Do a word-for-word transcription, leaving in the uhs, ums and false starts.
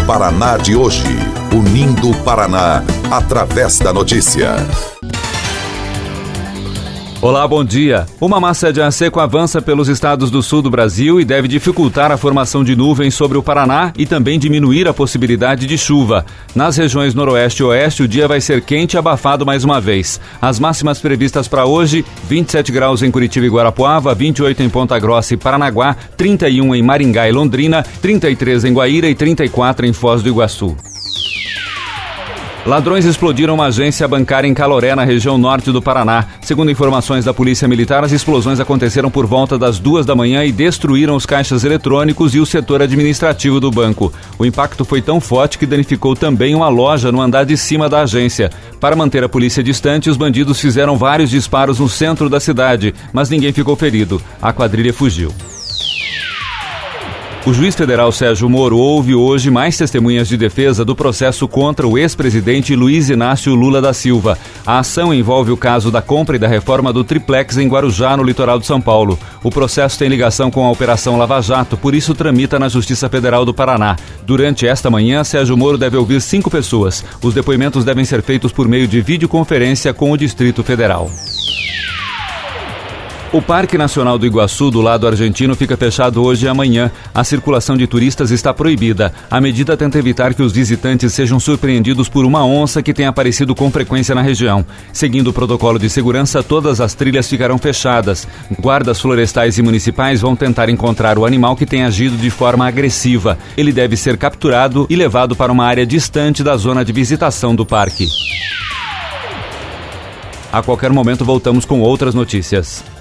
Paraná de hoje, unindo o Paraná através da notícia. Olá, bom dia. Uma massa de ar seco avança pelos estados do sul do Brasil e deve dificultar a formação de nuvens sobre o Paraná e também diminuir a possibilidade de chuva. Nas regiões noroeste e oeste, o dia vai ser quente e abafado mais uma vez. As máximas previstas para hoje: vinte e sete graus em Curitiba e Guarapuava, vinte e oito em Ponta Grossa e Paranaguá, trinta e um em Maringá e Londrina, trinta e três em Guaíra e trinta e quatro em Foz do Iguaçu. Ladrões explodiram uma agência bancária em Caloré, na região norte do Paraná. Segundo informações da Polícia Militar, as explosões aconteceram por volta das duas da manhã e destruíram os caixas eletrônicos e o setor administrativo do banco. O impacto foi tão forte que danificou também uma loja no andar de cima da agência. Para manter a polícia distante, os bandidos fizeram vários disparos no centro da cidade, mas ninguém ficou ferido. A quadrilha fugiu. O juiz federal Sérgio Moro ouve hoje mais testemunhas de defesa do processo contra o ex-presidente Luiz Inácio Lula da Silva. A ação envolve o caso da compra e da reforma do triplex em Guarujá, no litoral de São Paulo. O processo tem ligação com a Operação Lava Jato, por isso tramita na Justiça Federal do Paraná. Durante esta manhã, Sérgio Moro deve ouvir cinco pessoas. Os depoimentos devem ser feitos por meio de videoconferência com o Distrito Federal. O Parque Nacional do Iguaçu, do lado argentino, fica fechado hoje e amanhã. A circulação de turistas está proibida. A medida tenta evitar que os visitantes sejam surpreendidos por uma onça que tem aparecido com frequência na região. Seguindo o protocolo de segurança, todas as trilhas ficarão fechadas. Guardas florestais e municipais vão tentar encontrar o animal que tem agido de forma agressiva. Ele deve ser capturado e levado para uma área distante da zona de visitação do parque. A qualquer momento voltamos com outras notícias.